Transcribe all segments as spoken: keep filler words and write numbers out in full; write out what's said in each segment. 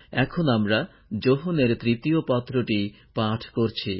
এখন আমরা যোহনের তৃতীয় পত্রটি পাঠ করছি।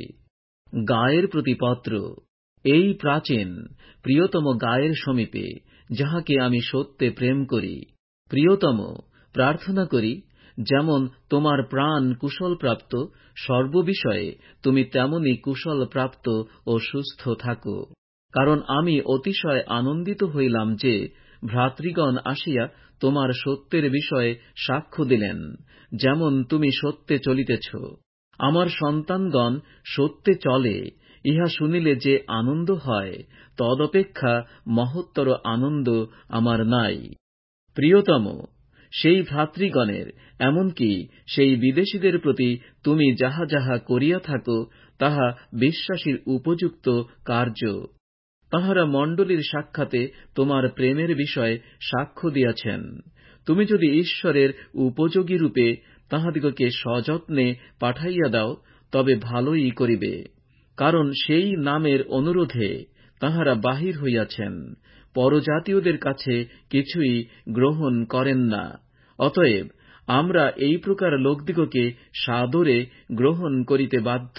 গায়ের প্রতি পত্র, এই প্রাচীন প্রিয়তম গায়ের সমীপে, যাহাকে আমি সত্যে প্রেম করি। প্রিয়তম, প্রার্থনা করি, যেমন তোমার প্রাণ কুশলপ্রাপ্ত, সর্ববিষয়ে তুমি তেমনি কুশলপ্রাপ্ত ও সুস্থ থাকো। কারণ আমি অতিশয় আনন্দিত হইলাম যে ভ্রাতৃগণ আসিয়া তোমার সত্যের বিষয়ে সাক্ষ্য দিলেন, যেমন তুমি সত্যে চলিতেছ। আমার সন্তানগণ সত্যে চলে, ইহা শুনিলে যে আনন্দ হয়, তদপেক্ষা মহত্তর আনন্দ আমার নাই। প্রিয়তম, সেই ভ্রাতৃগণের, এমনকি সেই বিদেশীদের প্রতি তুমি যাহা যাহা করিয়া থাকো, তাহা বিশ্বাসীর উপযুক্ত কার্য। তাঁহারা মণ্ডলীর সাক্ষাতে তোমার প্রেমের বিষয়ে সাক্ষ্য দিয়াছেন। তুমি যদি ঈশ্বরের উপযোগী রূপে তাঁহাদিগকে সযত্নে পাঠাইয়া দাও, তবে ভালোই করিবে। কারণ সেই নামের অনুরোধে তাঁহারা বাহির হইয়াছেন, পরজাতীয়দের কাছে কিছুই গ্রহণ করেন না। অতএব আমরা এই প্রকার লোকদিগকে সাদরে গ্রহণ করিতে বাধ্য,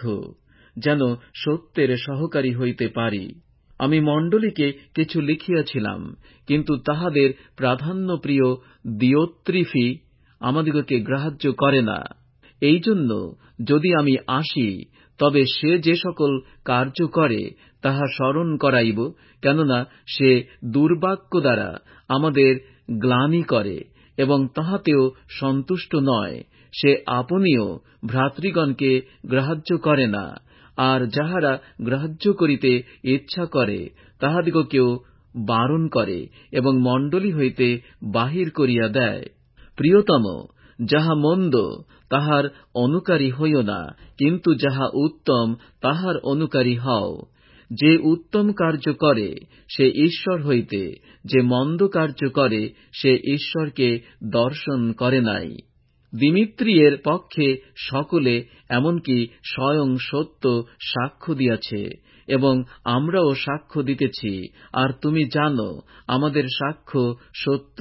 যেন সত্যের সহকারী হইতে পারি। আমি মণ্ডলীকে কিছু লিখিয়াছিলাম, কিন্তু তাহাদের প্রাধান্যপ্রিয় দিওত্রিফি আমাদিগকে গ্রাহ্য করে না। এই জন্য যদি আমি আসি, তবে সে যে সকল কার্য করে তাহা স্মরণ করাইব, কেননা সে দুর্বাক্য দ্বারা আমাদের গ্লানি করে এবং তাহাতেও সন্তুষ্ট নয়। সে আপনিও ভ্রাতৃগণকে গ্রাহ্য করে না, আর যাহারা গ্রাহ্য করিতে ইচ্ছা করে তাহাদিগকেও বারণ করে এবং মণ্ডলী হইতে বাহির করিয়া দেয়। প্রিয়তম, যাহা মন্দ তাহার অনুকারী হইও না, কিন্তু যাহা উত্তম তাহার অনুকারী হও। যে উত্তম কার্য করে সে ঈশ্বর হইতে, যে মন্দ কার্য করে সে ঈশ্বরকে দর্শন করে নাই। দিমিত্রিয়ের পক্ষে সকলে, এমনকি স্বয়ং সত্য সাক্ষ্য দিয়াছে, এবং আমরাও সাক্ষ্য দিতেছি, আর তুমি জানো আমাদের সাক্ষ্য সত্য।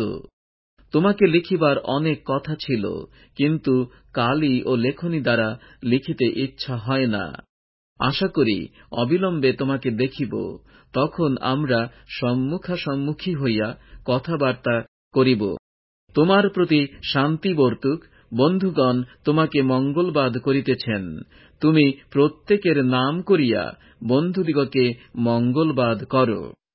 তোমাকে লিখিবার অনেক কথা ছিল, কিন্তু কালি ও লেখনী দ্বারা লিখিতে ইচ্ছা হয় না। আশা করি অবিলম্বে তোমাকে দেখিব, তখন আমরা সম্মুখাসম্মুখী হইয়া কথাবার্তা করিব। তোমার প্রতি শান্তি বর্তুক। বন্ধুগণ তোমাকে মঙ্গলবাদ করিতেছেন। তুমি প্রত্যেকের নাম করিয়া বন্ধুদিগকে মঙ্গলবাদ করো।